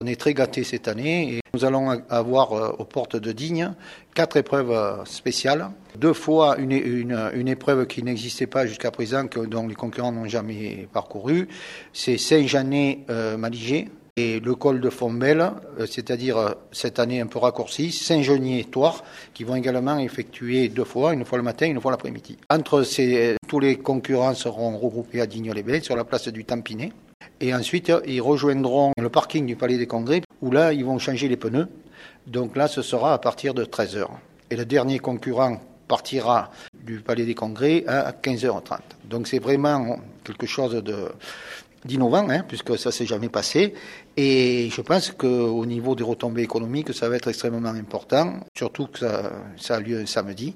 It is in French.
On est très gâtés cette année et nous allons avoir aux portes de Digne 4 épreuves spéciales. 2 fois une épreuve qui n'existait pas jusqu'à présent, dont les concurrents n'ont jamais parcouru. C'est Saint-Janet-Maligé et le col de Fombelle, c'est-à-dire cette année un peu raccourci, Saint-Genier-Toire, qui vont également effectuer 2 fois, une fois le matin, une fois l'après-midi. Tous les concurrents seront regroupés à Digne-les-Bains, sur la place du Tampinet. Et ensuite, ils rejoindront le parking du Palais des Congrès, où là, ils vont changer les pneus. Donc là, ce sera à partir de 13h. Et le dernier concurrent partira du Palais des Congrès à 15h30. Donc c'est vraiment quelque chose d'innovant, puisque ça ne s'est jamais passé. Et je pense qu'au niveau des retombées économiques, ça va être extrêmement important, surtout que ça a lieu un samedi.